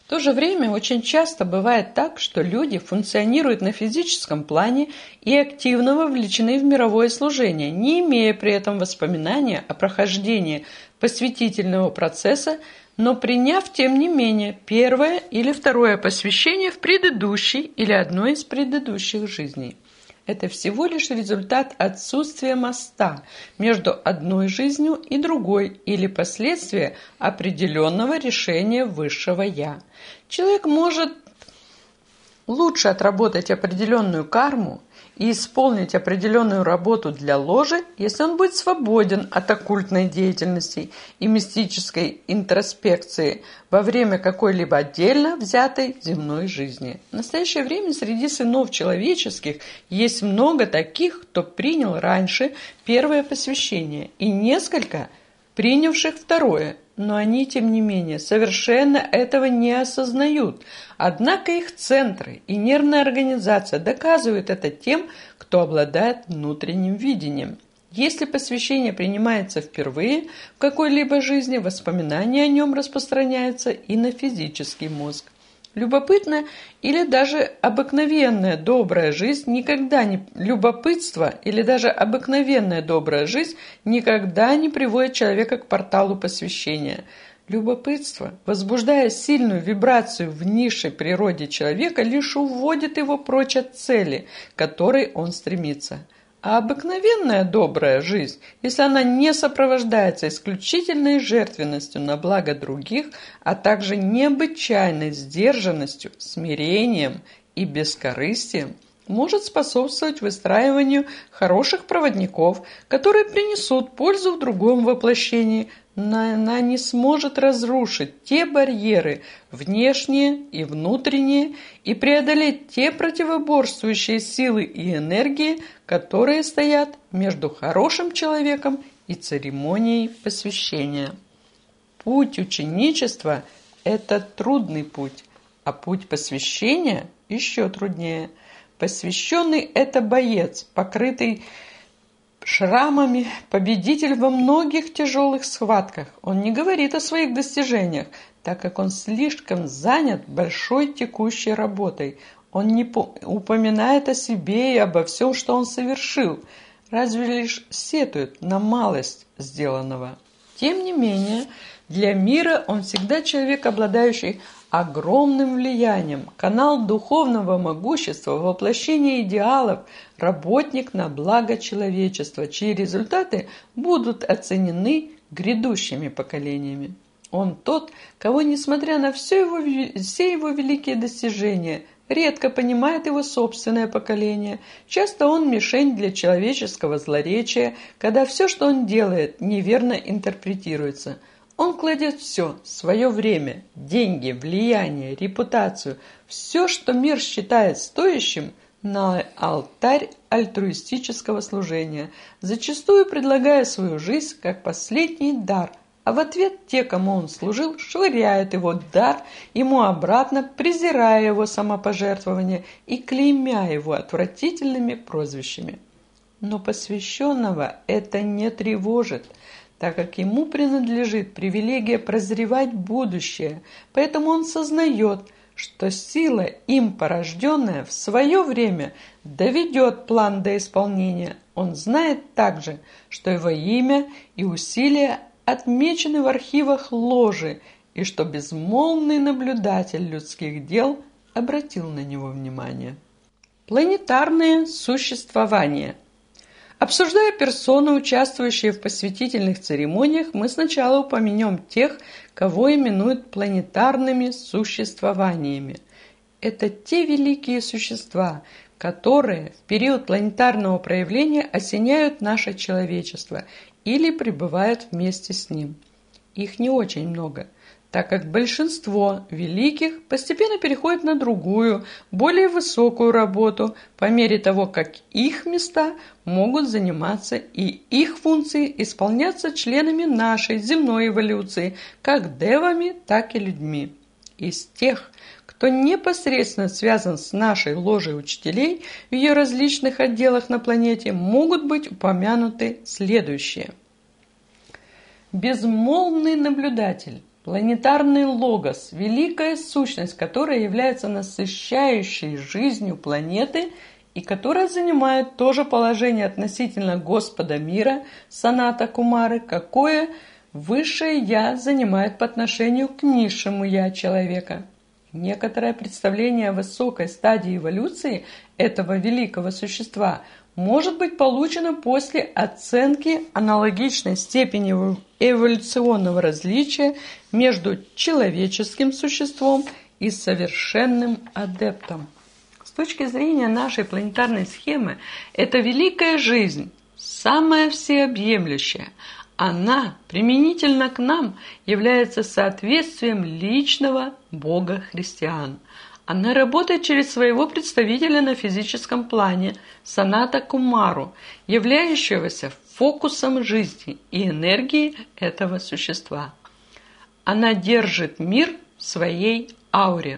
В то же время очень часто бывает так, что люди функционируют на физическом плане и активно вовлечены в мировое служение, не имея при этом воспоминания о прохождении посвятительного процесса, но приняв, тем не менее, первое или второе посвящение в предыдущей или одной из предыдущих жизней. Это всего лишь результат отсутствия моста между одной жизнью и другой или последствия определенного решения высшего «Я». Человек может лучше отработать определенную карму и исполнить определенную работу для ложи, если он будет свободен от оккультной деятельности и мистической интроспекции во время какой-либо отдельно взятой земной жизни. В настоящее время среди сынов человеческих есть много таких, кто принял раньше первое посвящение, и несколько принявших второе, но они, тем не менее, совершенно этого не осознают. Однако их центры и нервная организация доказывают это тем, кто обладает внутренним видением. Если посвящение принимается впервые в какой-либо жизни, воспоминания о нем распространяются и на физический мозг. Любопытная или даже обыкновенная добрая жизнь никогда не приводит человека к порталу посвящения. Любопытство, возбуждая сильную вибрацию в низшей природе человека, лишь уводит его прочь от цели, к которой он стремится. А обыкновенная добрая жизнь, если она не сопровождается исключительной жертвенностью на благо других, а также необычайной сдержанностью, смирением и бескорыстием, может способствовать выстраиванию хороших проводников, которые принесут пользу в другом воплощении. Она не сможет разрушить те барьеры, внешние и внутренние, и преодолеть те противоборствующие силы и энергии, которые стоят между хорошим человеком и церемонией посвящения. Путь ученичества – это трудный путь, а путь посвящения еще труднее. Посвященный – это боец, покрытый шрамами, победитель во многих тяжелых схватках. Он не говорит о своих достижениях, так как он слишком занят большой текущей работой. Он не упоминает о себе и обо всем, что он совершил, разве лишь сетует на малость сделанного. Тем не менее, для мира он всегда человек, обладающий огромным влиянием, канал духовного могущества, воплощение идеалов, работник на благо человечества, чьи результаты будут оценены грядущими поколениями. Он тот, кого, несмотря на все его великие достижения, редко понимает его собственное поколение. Часто он мишень для человеческого злоречия, когда все, что он делает, неверно интерпретируется. Он кладет все, свое время, деньги, влияние, репутацию, все, что мир считает стоящим, на алтарь альтруистического служения, зачастую предлагая свою жизнь как последний дар, а в ответ те, кому он служил, швыряют его дар ему обратно, презирая его самопожертвование и клеймя его отвратительными прозвищами. Но посвященного это не тревожит, так как ему принадлежит привилегия прозревать будущее, поэтому он сознает, что сила, им порожденная, в свое время доведет план до исполнения. Он знает также, что его имя и усилия отмечены в архивах ложи, и что безмолвный наблюдатель людских дел обратил на него внимание. Планетарное существование. Обсуждая персоны, участвующие в посвятительных церемониях, мы сначала упомянем тех, кого именуют планетарными существованиями. Это те великие существа, которые в период планетарного проявления осеняют наше человечество или пребывают вместе с ним. Их не очень много, так как большинство великих постепенно переходит на другую, более высокую работу, по мере того, как их места могут заниматься и их функции исполняться членами нашей земной эволюции, как девами, так и людьми. Из тех, кто непосредственно связан с нашей ложей учителей в ее различных отделах на планете, могут быть упомянуты следующие. Безмолвный наблюдатель. Планетарный логос – великая сущность, которая является насыщающей жизнью планеты и которая занимает то же положение относительно Господа мира, Саната Кумары, какое Высшее Я занимает по отношению к низшему Я человека. Некоторое представление о высокой стадии эволюции этого великого существа может быть получено после оценки аналогичной степени эволюционного различия между человеческим существом и совершенным адептом. С точки зрения нашей планетарной схемы, эта великая жизнь, самая всеобъемлющая, она, применительно к нам, является соответствием личного Бога христиан. Она работает через своего представителя на физическом плане, Саната Кумару, являющегося фокусом жизни и энергии этого существа. Она держит мир в своей ауре.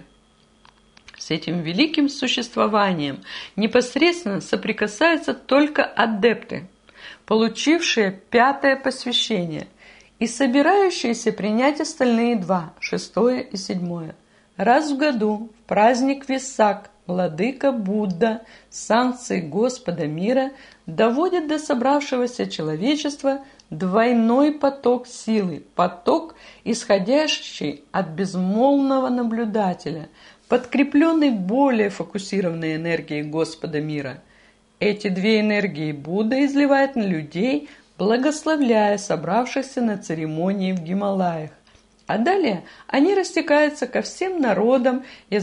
С этим великим существованием непосредственно соприкасаются только адепты, получившие 5-е посвящение и собирающиеся принять остальные 2, 6-е и 7-е. Раз в году, в праздник Весак, Владыка Будда, санкции Господа мира, доводит до собравшегося человечества двойной поток силы, поток, исходящий от безмолвного наблюдателя, подкрепленный более фокусированной энергией Господа мира. Эти 2 энергии Будда изливает на людей, благословляя собравшихся на церемонии в Гималаях. А далее они растекаются ко всем народам,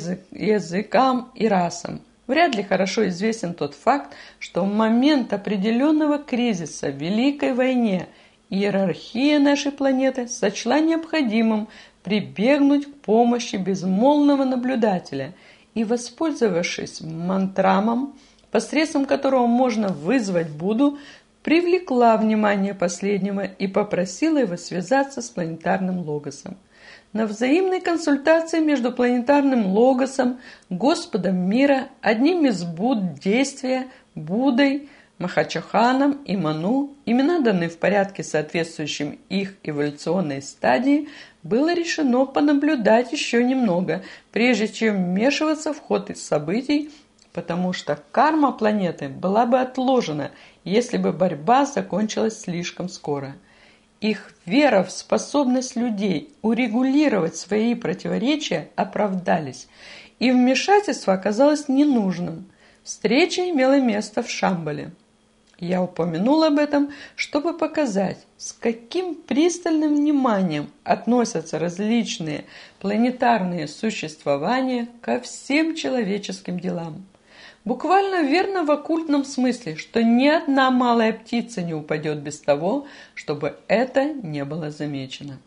языкам и расам. Вряд ли хорошо известен тот факт, что в момент определенного кризиса в Великой войне иерархия нашей планеты сочла необходимым прибегнуть к помощи безмолвного наблюдателя и, воспользовавшись мантрамом, посредством которого можно вызвать Будду, привлекла внимание последнего и попросила его связаться с планетарным логосом. На взаимной консультации между планетарным логосом, Господом мира, одним из Будд действия, Буддой, Махачаханом и Ману, имена даны в порядке, соответствующем их эволюционной стадии, было решено понаблюдать еще немного, прежде чем вмешиваться в ход событий, потому что карма планеты была бы отложена, если бы борьба закончилась слишком скоро. Их вера в способность людей урегулировать свои противоречия оправдались, и вмешательство оказалось ненужным. Встреча имела место в Шамбале. Я упомянул об этом, чтобы показать, с каким пристальным вниманием относятся различные планетарные существования ко всем человеческим делам. Буквально верно в оккультном смысле, что ни одна малая птица не упадет без того, чтобы это не было замечено.